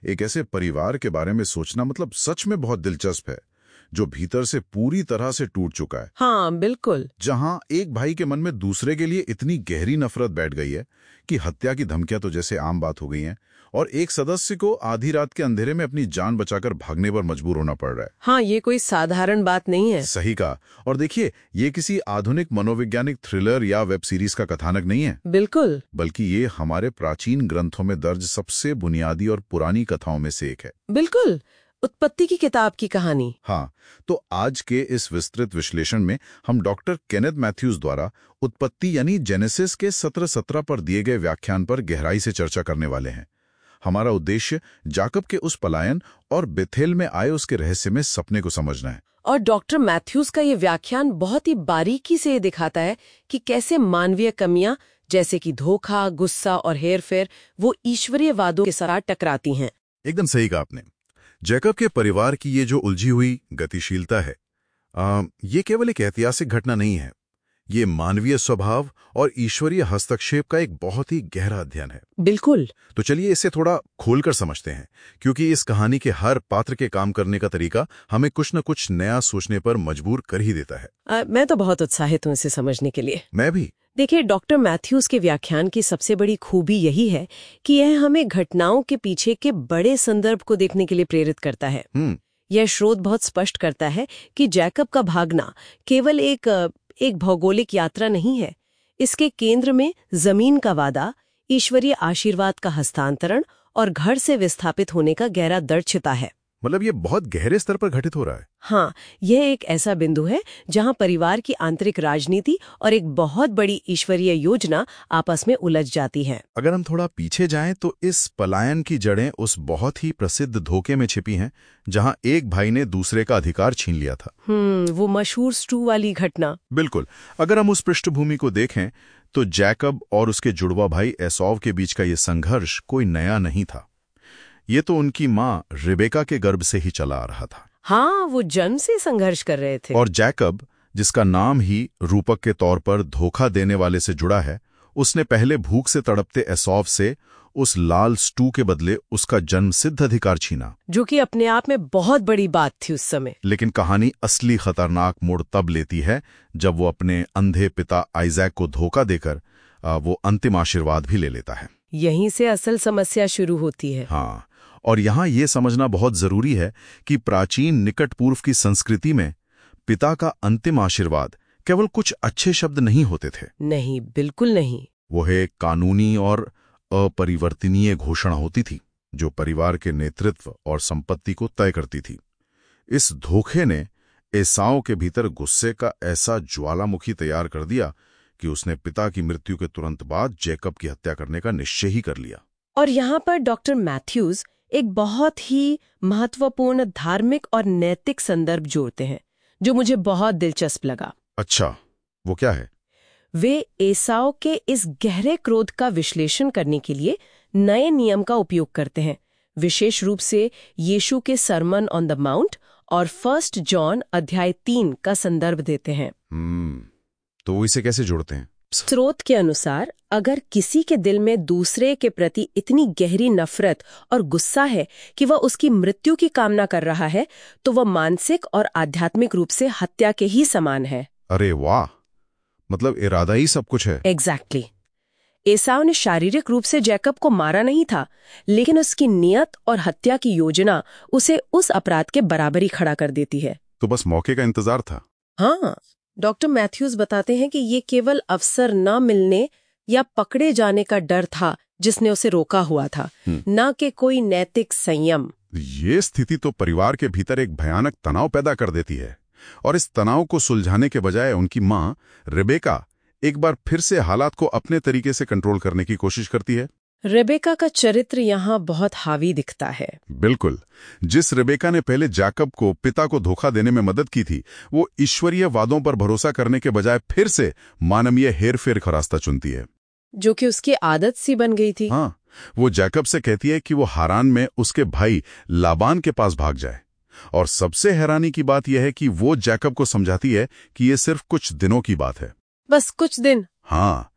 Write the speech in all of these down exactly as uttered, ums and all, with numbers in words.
एक ऐसे परिवार के बारे में सोचना मतलब सच में बहुत दिलचस्प है, जो भीतर से पूरी तरह से टूट चुका है। हाँ बिल्कुल। जहां एक भाई के मन में दूसरे के लिए इतनी गहरी नफरत बैठ गई है कि हत्या की धमकियां तो जैसे आम बात हो गई हैं, और एक सदस्य को आधी रात के अंधेरे में अपनी जान बचाकर भागने पर मजबूर होना पड़ रहा है। हाँ, ये कोई साधारण बात नहीं है। सही कहा। और देखिए, ये किसी आधुनिक मनोवैज्ञानिक थ्रिलर या वेब सीरीज का कथानक नहीं है। बिल्कुल। बल्कि ये हमारे प्राचीन ग्रंथों में दर्ज सबसे बुनियादी और पुरानी कथाओं में से एक है। बिल्कुल, उत्पत्ति की किताब की कहानी। हाँ, तो आज के इस विस्तृत विश्लेषण में हम डॉक्टर केनेथ मैथ्यूज द्वारा उत्पत्ति यानी जेनेसिस के सत्रह सत्रह पर दिए गए व्याख्यान पर गहराई से चर्चा करने वाले हैं। हमारा उद्देश्य जाकब के उस पलायन और बेथेल में आए उसके रहस्यमय सपने को समझना है। और डॉक्टर मैथ्यूज का ये व्याख्यान बहुत ही बारीकी से ये दिखाता है कि कैसे मानवीय कमियां जैसे कि धोखा, गुस्सा और हेरफेर वो ईश्वरीय वादों के साथ टकराती हैं। एकदम सही कहा आपने। जैकब के परिवार की ये जो उलझी हुई गतिशीलता है, आ, ये केवल एक ऐतिहासिक घटना नहीं है। ये मानवीय स्वभाव और ईश्वरीय हस्तक्षेप का एक बहुत ही गहरा अध्ययन है। बिल्कुल। तो चलिए इसे थोड़ा खोलकर समझते हैं, क्योंकि इस कहानी के हर पात्र के काम करने का तरीका हमें कुछ न कुछ नया सोचने पर मजबूर कर ही देता है। आ, मैं तो बहुत उत्साहित हूँ इसे समझने के लिए। मैं भी। देखिए, डॉक्टर मैथ्यूज के व्याख्यान की सबसे बड़ी खूबी यही है कि यह हमें घटनाओं के पीछे के बड़े संदर्भ को देखने के लिए प्रेरित करता है। यह स्रोत बहुत स्पष्ट करता है कि जैकब का भागना केवल एक एक भौगोलिक यात्रा नहीं है। इसके केंद्र में जमीन का वादा, ईश्वरीय आशीर्वाद का हस्तांतरण और घर से विस्थापित होने का गहरा दर्द छिपा है। मतलब ये बहुत गहरे स्तर पर घटित हो रहा है। हाँ, यह एक ऐसा बिंदु है जहां परिवार की आंतरिक राजनीति और एक बहुत बड़ी ईश्वरीय योजना आपस में उलझ जाती हैं। अगर हम थोड़ा पीछे जाएं तो इस पलायन की जड़ें उस बहुत ही प्रसिद्ध धोखे में छिपी हैं, जहां एक भाई ने दूसरे का अधिकार छीन लिया था। हम्म वो मशहूर स्टू वाली घटना। बिल्कुल। अगर हम उस पृष्ठभूमि को देखें तो जैकब और उसके जुड़वा भाई एसौव के बीच का ये संघर्ष कोई नया नहीं था। ये तो उनकी माँ रिबेका के गर्भ से ही चला आ रहा था। हाँ, वो जन्म से संघर्ष कर रहे थे। और जैकब, जिसका नाम ही रूपक के तौर पर धोखा देने वाले से जुड़ा है, उसने पहले भूख से तड़पते एसौव से उस लाल स्टू के बदले उसका जन्म सिद्ध अधिकार छीना, जो कि अपने आप में बहुत बड़ी बात थी उस समय। लेकिन कहानी असली खतरनाक मोड़ तब लेती है जब वो अपने अंधे पिता आइजैक को धोखा देकर वो अंतिम आशीर्वाद भी ले लेता है। यहीं से असल समस्या शुरू होती है। हाँ, और यहाँ ये समझना बहुत जरूरी है कि प्राचीन निकट पूर्व की संस्कृति में पिता का अंतिम आशीर्वाद केवल कुछ अच्छे शब्द नहीं होते थे। नहीं, बिल्कुल नहीं। वो एक कानूनी और अपरिवर्तनीय घोषणा होती थी, जो परिवार के नेतृत्व और संपत्ति को तय करती थी। इस धोखे ने एसाव के भीतर गुस्से का ऐसा ज्वालामुखी तैयार कर दिया कि उसने पिता की मृत्यु के तुरंत बाद जैकब की हत्या करने का निश्चय ही कर लिया। और यहाँ पर डॉक्टर मैथ्यूज एक बहुत ही महत्वपूर्ण धार्मिक और नैतिक संदर्भ जोड़ते हैं, जो मुझे बहुत दिलचस्प लगा। अच्छा, वो क्या है? वे एसाव के इस गहरे क्रोध का विश्लेषण करने के लिए नए नियम का उपयोग करते हैं, विशेष रूप से यीशु के सरमन ऑन द माउंट और फर्स्ट जॉन अध्याय तीन का संदर्भ देते हैं। हम्म तो वो इसे कैसे जोड़ते हैं? स्रोत के अनुसार, अगर किसी के दिल में दूसरे के प्रति इतनी गहरी नफरत और गुस्सा है कि वह उसकी मृत्यु की कामना कर रहा है, तो वह मानसिक और आध्यात्मिक रूप से हत्या के ही समान है। अरे वाह, मतलब इरादा ही सब कुछ है। Exactly exactly. एसाव ने शारीरिक रूप से जैकब को मारा नहीं था, लेकिन उसकी नियत और हत्या की योजना उसे उस अपराध के बराबरी खड़ा कर देती है। तो बस मौके का इंतजार था। हाँ, डॉक्टर मैथ्यूज बताते हैं कि ये केवल अवसर न मिलने या पकड़े जाने का डर था जिसने उसे रोका हुआ था, न कि कोई नैतिक संयम। ये स्थिति तो परिवार के भीतर एक भयानक तनाव पैदा कर देती है, और इस तनाव को सुलझाने के बजाय उनकी माँ रिबेका एक बार फिर से हालात को अपने तरीके से कंट्रोल करने की कोशिश करती है। रेबेका का चरित्र यहाँ बहुत हावी दिखता है। बिल्कुल। जिस रेबेका ने पहले जैकब को पिता को धोखा देने में मदद की थी, वो ईश्वरीय वादों पर भरोसा करने के बजाय फिर से मानवीय हेरफेर का रास्ता चुनती है, जो कि उसकी आदत सी बन गई थी। हाँ, वो जैकब से कहती है कि वो हारान में उसके भाई लाबान के पास भाग जाए, और सबसे हैरानी की बात यह है कि वो जैकब को समझाती है कि ये सिर्फ कुछ दिनों की बात है। बस कुछ दिन। हाँ,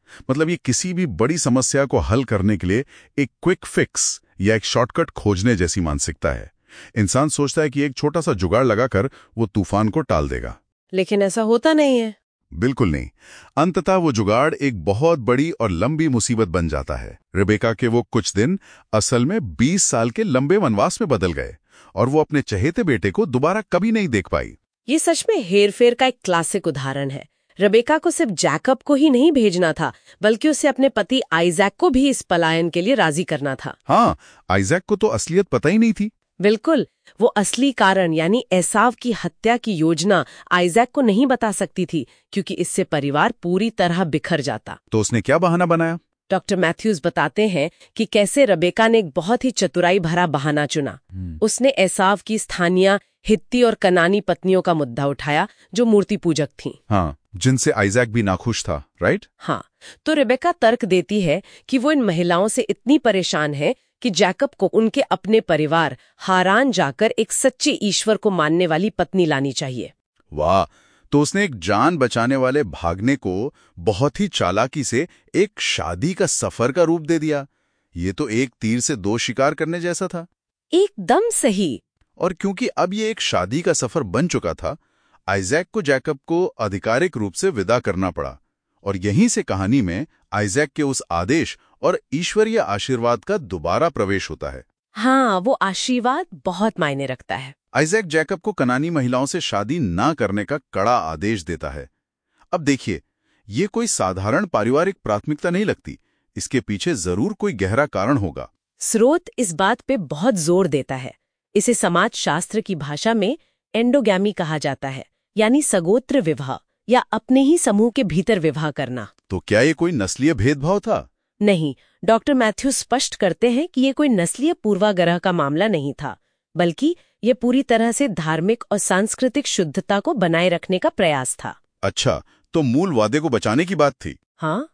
मतलब ये किसी भी बड़ी समस्या को हल करने के लिए एक क्विक फिक्स या एक शॉर्टकट खोजने जैसी मानसिकता है। इंसान सोचता है कि एक छोटा सा जुगाड़ लगाकर वो तूफान को टाल देगा, लेकिन ऐसा होता नहीं है। बिल्कुल नहीं। अंततः वो जुगाड़ एक बहुत बड़ी और लंबी मुसीबत बन जाता है। रेबेका के वो कुछ दिन असल में बीस साल के लंबे वनवास में बदल गए और वो अपने चहेते बेटे को दोबारा कभी नहीं देख पाई। ये सच में हेरफेर का एक क्लासिक उदाहरण है। रेबेका को सिर्फ जैकब को ही नहीं भेजना था, बल्कि उसे अपने पति आइजैक को भी इस पलायन के लिए राजी करना था। हाँ, आइजैक को तो असलियत पता ही नहीं थी। बिल्कुल, वो असली कारण यानी एसाव की हत्या की योजना आइजैक को नहीं बता सकती थी, क्योंकि इससे परिवार पूरी तरह बिखर जाता। तो उसने क्या बहाना बनाया? डॉक्टर मैथ्यूज बताते हैं कि कैसे रेबेका ने एक बहुत ही चतुराई भरा बहाना चुना। उसने एसाव की स्थानीय हित्ती और कनानी पत्नियों का मुद्दा उठाया, जो मूर्ति पूजक थीं। हाँ, जिनसे आइजैक भी नाखुश था, राइट? हाँ, तो रेबेका तर्क देती है कि वो इन महिलाओं से इतनी परेशान है कि जैकब को उनके अपने परिवार हारान जाकर एक सच्चे ईश्वर को मानने वाली पत्नी लानी चाहिए। वाह! तो उसने एक जान बचाने वाले भागने को बहुत ही चालाकी से एक शादी का सफर का रूप दे दिया। ये तो एक तीर से दो शिकार करने जैसा था। एकदम सही। और क्योंकि अब ये एक शादी का सफर बन चुका था, आइजैक को जैकब को आधिकारिक रूप से विदा करना पड़ा। और यहीं से कहानी में आइजैक के उस आदेश और ईश्वरीय आशीर्वाद का दोबारा प्रवेश होता है। हाँ, वो आशीर्वाद बहुत मायने रखता है। आइजैक जैकब को कनानी महिलाओं से शादी ना करने का कड़ा आदेश देता है। अब देखिए, ये कोई साधारण पारिवारिक प्राथमिकता नहीं लगती। इसके पीछे जरूर कोई गहरा कारण होगा। स्रोत इस बात पे बहुत जोर देता है। इसे समाज शास्त्र की भाषा में एंडोगैमी कहा जाता है, यानी सगोत्र विवाह या अपने ही समूह के भीतर विवाह करना। तो क्या ये कोई नस्लीय भेदभाव था? नहीं, डॉक्टर मैथ्यू स्पष्ट करते हैं कि ये कोई नस्लीय पूर्वाग्रह का मामला नहीं था, बल्कि ये पूरी तरह से धार्मिक और सांस्कृतिक शुद्धता को बनाए रखने का प्रयास था। अच्छा, तो मूल वादे को बचाने की बात थी। हाँ,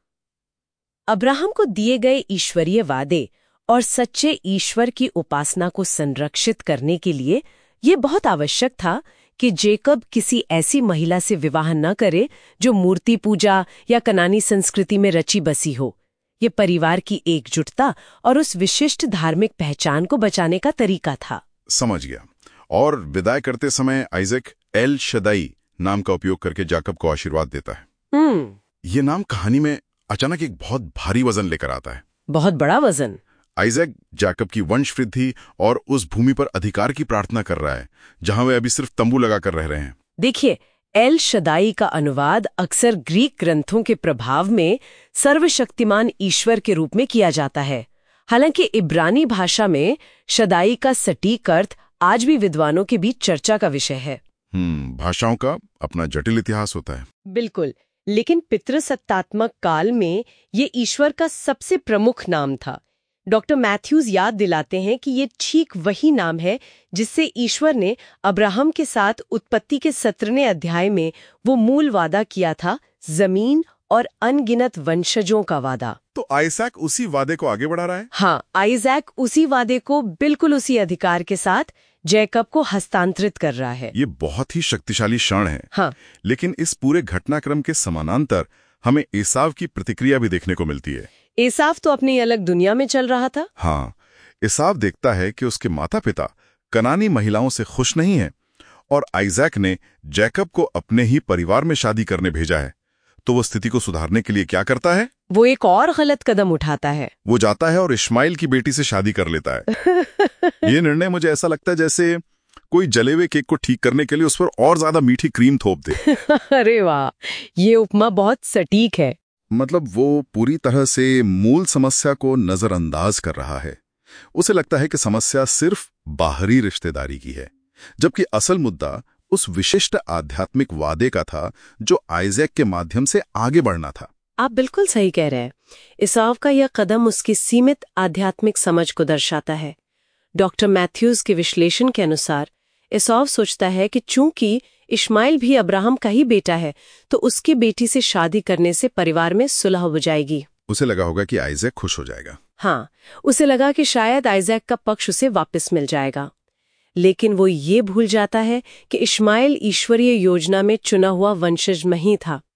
अब्राहम को दिए गए ईश्वरीय वादे और सच्चे ईश्वर की उपासना को संरक्षित करने के लिए ये बहुत आवश्यक था कि जेकब किसी ऐसी महिला से विवाह न करे जो मूर्ति पूजा या कनानी संस्कृति में रची बसी हो। ये परिवार की एकजुटता और उस विशिष्ट धार्मिक पहचान को बचाने का तरीका था। समझ गया। और विदाई करते समय आइजैक एल शदाई नाम का उपयोग करके जैकब को आशीर्वाद देता है। हम्म ये नाम कहानी में अचानक एक बहुत भारी वजन लेकर आता है। बहुत बड़ा वजन। आइजैक जैकब की वंश वृद्धि और उस भूमि पर अधिकार की प्रार्थना कर रहा है जहां वे अभी सिर्फ तंबू लगाकर रह रहे हैं। देखिए, एल शदाई का अनुवाद अक्सर ग्रीक ग्रंथों के प्रभाव में सर्वशक्तिमान ईश्वर के रूप में किया जाता है। हालांकि इब्रानी भाषा में शदाई का सटीक अर्थ आज भी विद्वानों के बीच चर्चा का विषय है। हम्म भाषाओं का अपना जटिल इतिहास होता है। बिल्कुल, लेकिन पितृसत्तात्मक काल में ये ईश्वर का सबसे प्रमुख नाम था। डॉक्टर मैथ्यूज याद दिलाते हैं कि ये ठीक वही नाम है जिससे ईश्वर ने अब्राहम के साथ उत्पत्ति के सत्रहवें अध्याय में वो मूल वादा किया था, जमीन और अनगिनत वंशजों का वादा। तो आइजैक उसी वादे को आगे बढ़ा रहा है। हाँ, आइजैक उसी वादे को बिल्कुल उसी अधिकार के साथ जैकब को हस्तांतरित कर रहा है। ये बहुत ही शक्तिशाली क्षण है। हाँ, लेकिन इस पूरे घटनाक्रम के समानांतर हमें एसाव की प्रतिक्रिया भी देखने को मिलती है। एसाव तो अपनी अलग दुनिया में चल रहा था। हाँ, एसाव देखता है कि उसके माता पिता कनानी महिलाओं से खुश नहीं हैं और आइजैक ने जैकब को अपने ही परिवार में शादी करने भेजा है। तो वो स्थिति को सुधारने के लिए क्या करता है? वो एक और गलत कदम उठाता है। वो जाता है और इश्माइल की बेटी से शादी कर लेता है। ये निर्णय मुझे ऐसा लगता है जैसे कोई जले हुए केक को ठीक करने के लिए उस पर और ज्यादा मीठी क्रीम थोप दे। अरे वाह, ये उपमा बहुत सटीक है। मतलब वो पूरी तरह से मूल समस्या को नजरअंदाज कर रहा है। उसे लगता है कि समस्या सिर्फ बाहरी रिश्तेदारी की है, जबकि असल मुद्दा उस विशिष्ट आध्यात्मिक वादे का था जो आइजैक के माध्यम से आगे बढ़ना था। आप बिल्कुल सही कह रहे हैं। एसाव का यह कदम उसकी सीमित आध्यात्मिक समझ को दर्शाता है। डॉक्टर मैथ्यूज के विश्लेषण के अनुसार एसाव सोचता है कि चूंकि इश्माइल भी अब्राहम का ही बेटा है, तो उसकी बेटी से शादी करने से परिवार में सुलह हो जाएगी। उसे लगा होगा कि आइजैक खुश हो जाएगा। हाँ, उसे लगा कि शायद आइजैक का पक्ष उसे वापस मिल जाएगा। लेकिन वो ये भूल जाता है कि इश्माइल ईश्वरीय योजना में चुना हुआ वंशज नहीं था।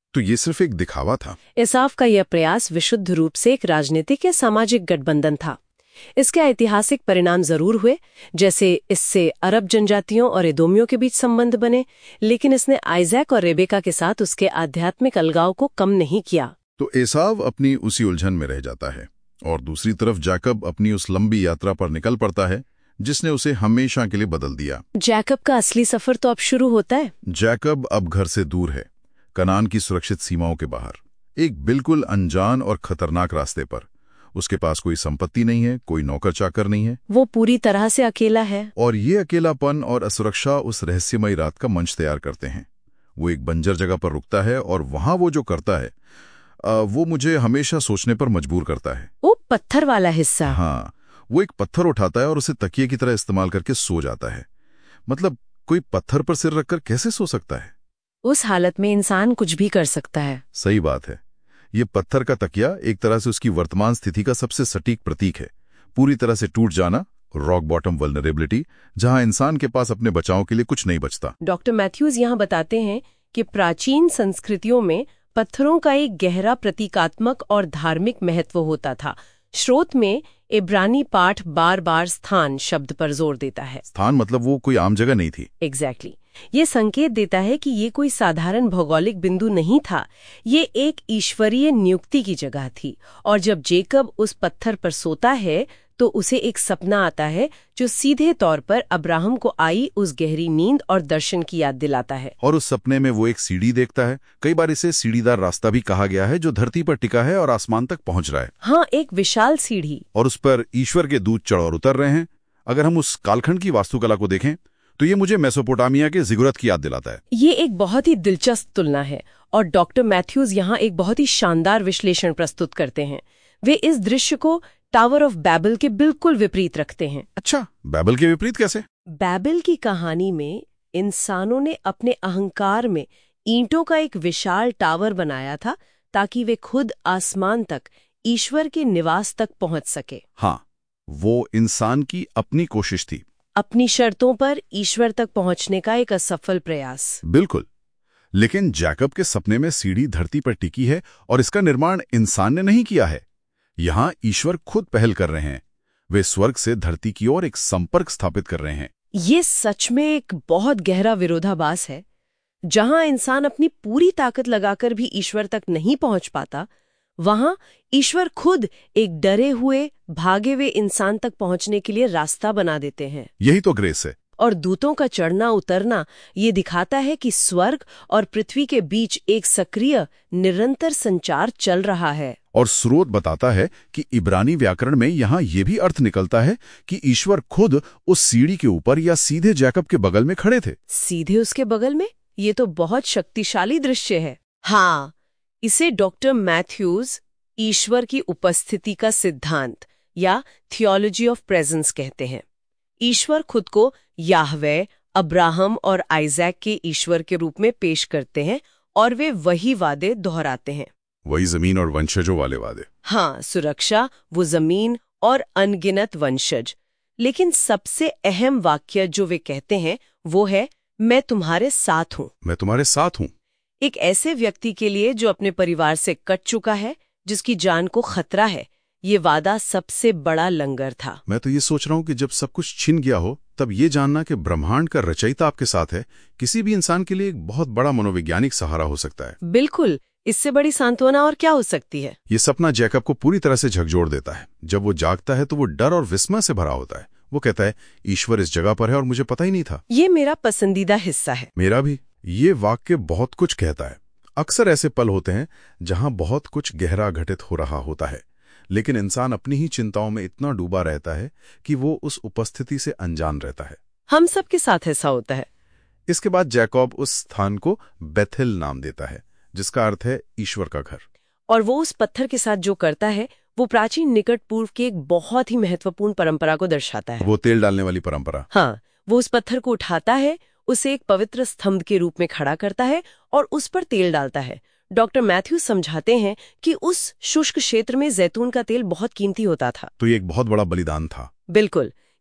तो ये सिर्फ एक दिखावा था। एसाव का यह प्रयास विशुद्ध रूप से एक राजनीतिक या सामाजिक गठबंधन था। इसके ऐतिहासिक परिणाम जरूर हुए, जैसे इससे अरब जनजातियों और एदोमियों के बीच संबंध बने, लेकिन इसने आइजैक और रेबेका के साथ उसके आध्यात्मिक अलगाव को कम नहीं किया। तो एसाव अपनी उसी उलझन में रह जाता है और दूसरी तरफ जैकब अपनी उस लंबी यात्रा पर निकल पड़ता है जिसने उसे हमेशा के लिए बदल दिया। जैकब का असली सफर तो अब शुरू होता है। जैकब अब घर से दूर है, कनान की सुरक्षित सीमाओं के बाहर, एक बिल्कुल अनजान और खतरनाक रास्ते पर। उसके पास कोई संपत्ति नहीं है, कोई नौकर चाकर नहीं है, वो पूरी तरह से अकेला है। और ये अकेलापन और असुरक्षा उस रहस्यमयी रात का मंच तैयार करते हैं। वो एक बंजर जगह पर रुकता है और वहां वो जो करता है आ, वो मुझे हमेशा सोचने पर मजबूर करता है। वो पत्थर वाला हिस्सा। हाँ, वो एक पत्थर उठाता है और उसे तकिए की तरह इस्तेमाल करके सो जाता है। मतलब कोई पत्थर पर सिर रखकर कैसे सो सकता है? उस हालत में इंसान कुछ भी कर सकता है। सही बात है। ये पत्थर का तकिया एक तरह से उसकी वर्तमान स्थिति का सबसे सटीक प्रतीक है। पूरी तरह से टूट जाना, रॉक बॉटम वल्नरेबिलिटी, जहां इंसान के पास अपने बचाव के लिए कुछ नहीं बचता। डॉक्टर मैथ्यूज यहाँ बताते हैं कि प्राचीन संस्कृतियों में पत्थरों का एक गहरा प्रतीकात्मक और धार्मिक महत्व होता था। स्रोत में इब्रानी पाठ बार बार स्थान शब्द पर जोर देता है। स्थान मतलब वो कोई आम जगह नहीं थी। Exactly exactly. ये संकेत देता है कि ये कोई साधारण भौगोलिक बिंदु नहीं था, ये एक ईश्वरीय नियुक्ति की जगह थी। और जब जेकब उस पत्थर पर सोता है तो उसे एक सपना आता है जो सीधे तौर पर अब्राहम को आई उस गहरी नींद और दर्शन की याद दिलाता है। और उस सपने में वो एक सीढ़ी देखता है। कई बार इसे सीढ़ीदार रास्ता भी कहा गया है, जो धरती पर टिका है और आसमान तक पहुंच रहा है। हाँ, एक विशाल सीढ़ी। और उस पर ईश्वर के दूत चढ़ और उतर रहे हैं। अगर हम उस कालखंड की वास्तुकला को देखें तो ये मुझे मेसोपोटामिया के जिगुरत की याद दिलाता है। ये एक बहुत ही दिलचस्प तुलना है और डॉक्टर मैथ्यूज यहाँ एक बहुत ही शानदार विश्लेषण प्रस्तुत करते हैं। वे इस दृश्य को टावर ऑफ बैबल के बिल्कुल विपरीत रखते हैं। अच्छा, बैबल के विपरीत कैसे? बैबल की कहानी में इंसानों ने अपने अहंकार में ईंटों का एक विशाल टावर बनाया था ताकि वे खुद आसमान तक, ईश्वर के निवास तक पहुंच सके। हाँ, वो इंसान की अपनी कोशिश थी, अपनी शर्तों पर ईश्वर तक पहुंचने का एक असफल प्रयास। बिल्कुल। लेकिन जैकब के सपने में सीढ़ी धरती पर टिकी है और इसका निर्माण इंसान ने नहीं किया है। यहाँ ईश्वर खुद पहल कर रहे हैं। वे स्वर्ग से धरती की ओर एक संपर्क स्थापित कर रहे हैं। ये सच में एक बहुत गहरा विरोधाभास है। जहां इंसान अपनी पूरी ताकत लगाकर भी ईश्वर तक नहीं पहुंच पाता, वहां ईश्वर खुद एक डरे हुए, भागे हुए इंसान तक पहुंचने के लिए रास्ता बना देते हैं। यही तो ग्रेस है। और दूतों का चढ़ना उतरना ये दिखाता है कि स्वर्ग और पृथ्वी के बीच एक सक्रिय, निरंतर संचार चल रहा है। और स्रोत बताता है कि इब्रानी व्याकरण में यहाँ ये भी अर्थ निकलता है कि ईश्वर खुद उस सीढ़ी के ऊपर या सीधे जैकब के बगल में खड़े थे। सीधे उसके बगल में? ये तो बहुत शक्तिशाली दृश्य है। हाँ, इसे डॉक्टर मैथ्यूज ईश्वर की उपस्थिति का सिद्धांत या थियोलॉजी ऑफ प्रेजेंस कहते हैं। ईश्वर खुद को याहवे, अब्राहम और आइजैक के ईश्वर के रूप में पेश करते हैं और वे वही वादे दोहराते हैं। वही जमीन और वंशजों वाले वादे। हाँ, सुरक्षा, वो जमीन और अनगिनत वंशज। लेकिन सबसे अहम वाक्य जो वे कहते हैं वो है, मैं तुम्हारे साथ हूँ। मैं तुम्हारे साथ हूँ। एक ऐसे व्यक्ति के लिए जो अपने परिवार से कट चुका है, जिसकी जान को खतरा है, ये वादा सबसे बड़ा लंगर था। मैं तो ये सोच रहा हूँ कि जब सब कुछ छिन गया हो, तब ये जानना कि ब्रह्मांड का रचयिता आपके साथ है, किसी भी इंसान के लिए एक बहुत बड़ा मनोवैज्ञानिक सहारा हो सकता है। बिल्कुल, इससे बड़ी सांत्वना और क्या हो सकती है। ये सपना जैकब को पूरी तरह से झकझोर देता है। जब वो जागता है तो वो डर और विस्मय से भरा होता है। वो कहता है, ईश्वर इस जगह पर है और मुझे पता ही नहीं था। ये मेरा पसंदीदा हिस्सा है। मेरा भी। ये वाक्य बहुत कुछ कहता है। अक्सर ऐसे पल होते हैं जहां बहुत कुछ गहरा घटित हो रहा होता है, लेकिन इंसान अपनी ही चिंताओं में इतना डूबा रहता है कि वो उस उपस्थिति से अनजान रहता है। हम सबके साथ ऐसा होता है। इसके बाद जैकब उस स्थान को बेथेल नाम देता है, जिसका अर्थ है ईश्वर का घर। और वो उस पत्थर के साथ जो करता है वो प्राचीन निकट पूर्व की एक बहुत ही महत्वपूर्ण परंपरा को दर्शाता है। वो तेल डालने वाली परंपरा। हाँ, वो उस पत्थर को उठाता है, उसे एक पवित्र स्तंभ के रूप में खड़ा करता है और उस पर तेल डालता है। डॉक्टर मैथ्यूज समझाते हैं कि उस शुष्क क्षेत्र में जैतून का तेल बहुत कीमती होता था। तो ये एक बहुत बड़ा बलिदान था। बिल्कुल,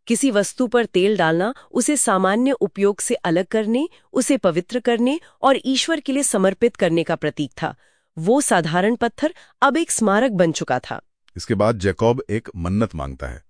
किसी वस्तु पर तेल डालना उसे सामान्य उपयोग से अलग करने, उसे पवित्र करने और ईश्वर के लिए समर्पित करने का प्रतीक था। वो साधारण पत्थर अब एक स्मारक बन चुका था। इसके बाद जैकब एक मन्नत मांगता है,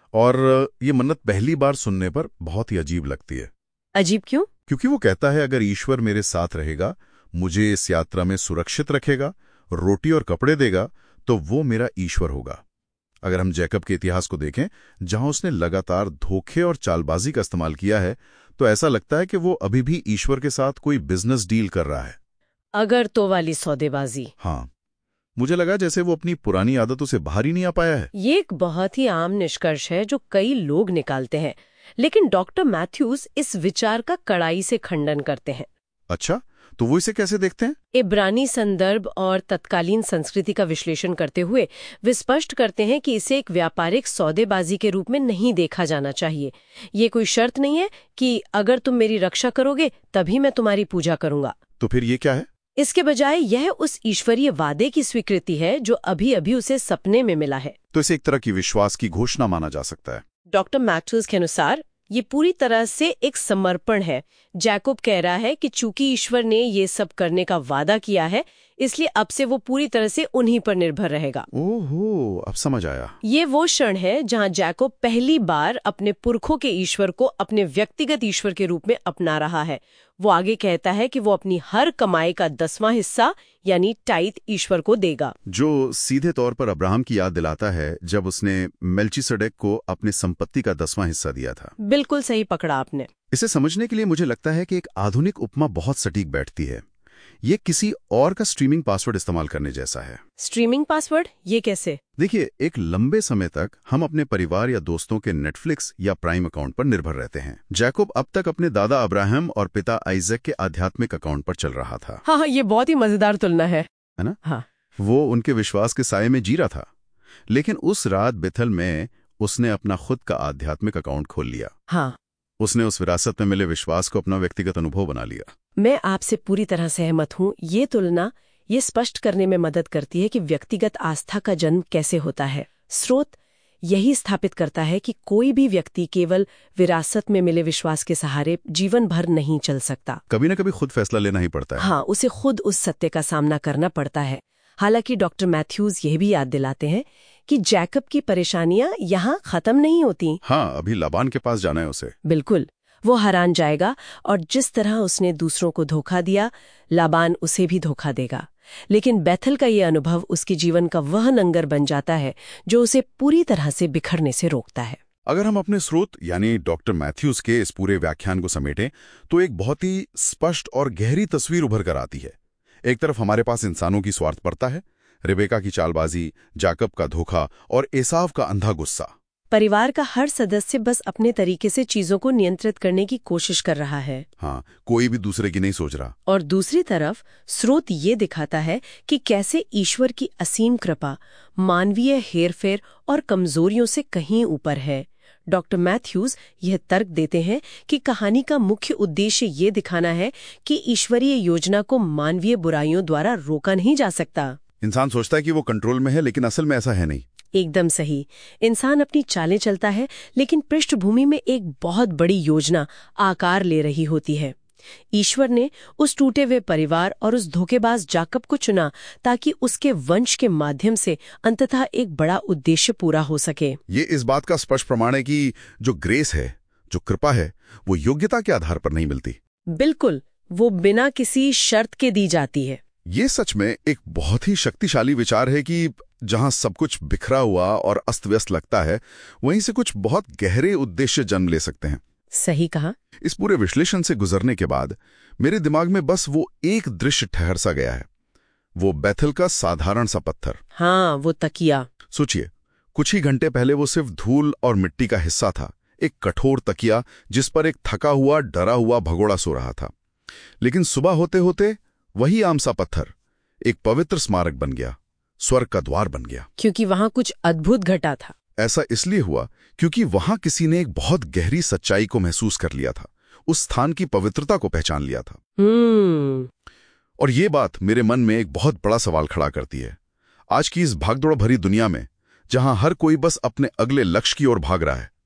और ये मन्नत पहली बार सुनने पर बहुत ही अजीब लगती है। अजीब क्यों? क्योंकि वो कहता है, अगर ईश्वर मेरे साथ रहेगा, मुझे इस यात्रा में सुरक्षित रखेगा, रोटी और कपड़े देगा, तो वो मेरा ईश्वर होगा। अगर हम जैकब के इतिहास को देखें, जहां उसने लगातार धोखे और चालबाजी का इस्तेमाल किया है, तो ऐसा लगता है कि वो अभी भी ईश्वर के साथ कोई बिजनेस डील कर रहा है। अगर तो वाली सौदेबाजी। हाँ, मुझे लगा जैसे वो अपनी पुरानी आदतों से बाहर ही नहीं आ पाया है। ये एक बहुत ही आम निष्कर्ष है जो कई लोग निकालते हैं, लेकिन डॉक्टर मैथ्यूज इस विचार का कड़ाई से खंडन करते हैं। अच्छा, तो वो इसे कैसे देखते हैं? इब्रानी संदर्भ और तत्कालीन संस्कृति का विश्लेषण करते हुए वे स्पष्ट करते हैं कि इसे एक व्यापारिक सौदेबाजी के रूप में नहीं देखा जाना चाहिए। ये कोई शर्त नहीं है कि अगर तुम मेरी रक्षा करोगे तभी मैं तुम्हारी पूजा करूंगा। तो फिर ये क्या है? इसके बजाय यह उस ईश्वरीय वादे की स्वीकृति है जो अभी अभी उसे सपने में मिला है। तो इसे एक तरह की विश्वास की घोषणा माना जा सकता है। डॉक्टर मैथ्यूज के अनुसार ये पूरी तरह से एक समर्पण है। जैकब कह रहा है कि चूंकि ईश्वर ने ये सब करने का वादा किया है, इसलिए अब से वो पूरी तरह से उन्हीं पर निर्भर रहेगा। ओहो, अब समझ आया। ये वो क्षण है जहां जैकब पहली बार अपने पुरखों के ईश्वर को अपने व्यक्तिगत ईश्वर के रूप में अपना रहा है। वो आगे कहता है कि वो अपनी हर कमाई का दसवां हिस्सा यानी टाइथ ईश्वर को देगा, जो सीधे तौर पर अब्राहम की याद दिलाता है जब उसने मेल्चीसेडेक को अपनी संपत्ति का दसवां हिस्सा दिया था। बिल्कुल सही पकड़ा आपने। इसे समझने के लिए मुझे लगता है कि एक आधुनिक उपमा बहुत सटीक बैठती है। ये किसी और का स्ट्रीमिंग पासवर्ड इस्तेमाल करने जैसा है। Streaming password? ये कैसे? देखिए, एक लंबे समय तक हम अपने परिवार या दोस्तों के नेटफ्लिक्स या प्राइम अकाउंट पर निर्भर रहते हैं। जैकब अब तक अपने दादा अब्राहम और पिता आइजैक के आध्यात्मिक अकाउंट पर चल रहा था। हाँ, ये बहुत ही मजेदार तुलना है, है ना? हाँ। वो उनके विश्वास के साये में जी रहा था, लेकिन उस रात बेथल में उसने अपना खुद का आध्यात्मिक अकाउंट खोल लिया। हाँ, उसने उस विरासत में मिले विश्वास को अपना व्यक्तिगत अनुभव बना लिया। मैं आपसे पूरी तरह सहमत हूँ। ये तुलना ये स्पष्ट करने में मदद करती है कि व्यक्तिगत आस्था का जन्म कैसे होता है। स्रोत यही स्थापित करता है कि कोई भी व्यक्ति केवल विरासत में मिले विश्वास के सहारे जीवन भर नहीं चल सकता। कभी न कभी खुद फैसला लेना ही पड़ता है। हाँ, उसे खुद उस सत्य का सामना करना पड़ता है। हालांकि डॉक्टर मैथ्यूज यह भी याद दिलाते हैं कि जैकब की परेशानियां यहाँ खत्म नहीं होती। हाँ, अभी लाबान के पास जाना है उसे। बिल्कुल, वो हैरान जाएगा और जिस तरह उसने दूसरों को धोखा दिया, लाबान उसे भी धोखा देगा। लेकिन बेथल का ये अनुभव उसके जीवन का वह लंगर बन जाता है जो उसे पूरी तरह से बिखरने से रोकता है। अगर हम अपने स्रोत यानी डॉक्टर मैथ्यूज के इस पूरे व्याख्यान को समेटें, तो एक बहुत ही स्पष्ट और गहरी तस्वीर उभर कर आती है। एक तरफ हमारे पास इंसानों की स्वार्थपरता है, रिबेका की चालबाजी, जाकब का धोखा और एसाव का अंधा गुस्सा। परिवार का हर सदस्य बस अपने तरीके से चीजों को नियंत्रित करने की कोशिश कर रहा है। हाँ, कोई भी दूसरे की नहीं सोच रहा। और दूसरी तरफ स्रोत ये दिखाता है कि कैसे ईश्वर की असीम कृपा मानवीय हेरफेर और कमजोरियों से कहीं ऊपर है। डॉक्टर मैथ्यूज यह तर्क देते हैं कि कहानी का मुख्य उद्देश्य ये दिखाना है कि ईश्वरीय योजना को मानवीय बुराइयों द्वारा रोका नहीं जा सकता। इंसान सोचता है कि वो कंट्रोल में है, लेकिन असल में ऐसा है नहीं। एकदम सही। इंसान अपनी चालें चलता है, लेकिन पृष्ठभूमि में एक बहुत बड़ी योजना आकार ले रही होती है। ईश्वर ने उस टूटे हुए परिवार और उस धोखेबाज जाकब को चुना ताकि उसके वंश के माध्यम से अंततः एक बड़ा उद्देश्य पूरा हो सके। ये इस बात का स्पष्ट प्रमाण है कि जो ग्रेस है, जो कृपा है, वो योग्यता के आधार पर नहीं मिलती। बिल्कुल, वो बिना किसी शर्त के दी जाती है। ये सच में एक बहुत ही शक्तिशाली विचार है कि जहां सब कुछ बिखरा हुआ और अस्त व्यस्त लगता है, वहीं से कुछ बहुत गहरे उद्देश्य जन्म ले सकते हैं। सही कहा। इस पूरे विश्लेषण से गुजरने के बाद मेरे दिमाग में बस वो एक दृश्य ठहर सा गया है, वो बेथल का साधारण सा पत्थर। हाँ, वो तकिया। सोचिए, कुछ ही घंटे पहले वो सिर्फ धूल और मिट्टी का हिस्सा था, एक कठोर तकिया जिस पर एक थका हुआ डरा हुआ भगोड़ा सो रहा था। लेकिन सुबह होते होते वही आम सा पत्थर एक पवित्र स्मारक बन गया, स्वर्ग का द्वार बन गया। क्योंकि वहां कुछ अद्भुत घटा था। ऐसा इसलिए हुआ क्योंकि वहां किसी ने एक बहुत गहरी सच्चाई को महसूस कर लिया था, उस स्थान की पवित्रता को पहचान लिया था। हम्म। और ये बात मेरे मन में एक बहुत बड़ा सवाल खड़ा करती है। आज की इस भागदौड़ भरी दुनिया में, जहां हर कोई बस अपने अगले लक्ष्य की ओर भाग रहा है,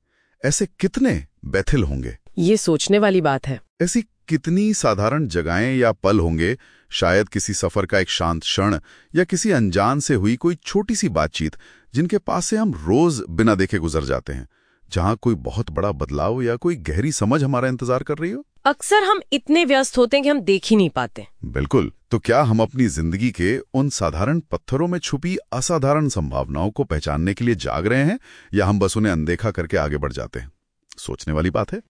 ऐसे कितने बैथिल होंगे? ये सोचने वाली बात है। ऐसी कितनी साधारण जगहें या पल होंगे, शायद किसी सफर का एक शांत क्षण या किसी अनजान से हुई कोई छोटी सी बातचीत, जिनके पास से हम रोज बिना देखे गुजर जाते हैं, जहां कोई बहुत बड़ा बदलाव या कोई गहरी समझ हमारा इंतजार कर रही हो। अक्सर हम इतने व्यस्त होते हैं कि हम देख ही नहीं पाते। बिल्कुल। तो क्या हम अपनी जिंदगी के उन साधारण पत्थरों में छुपी असाधारण संभावनाओं को पहचानने के लिए जाग रहे हैं, या हम बस उन्हें अनदेखा करके आगे बढ़ जाते हैं? सोचने वाली बात है।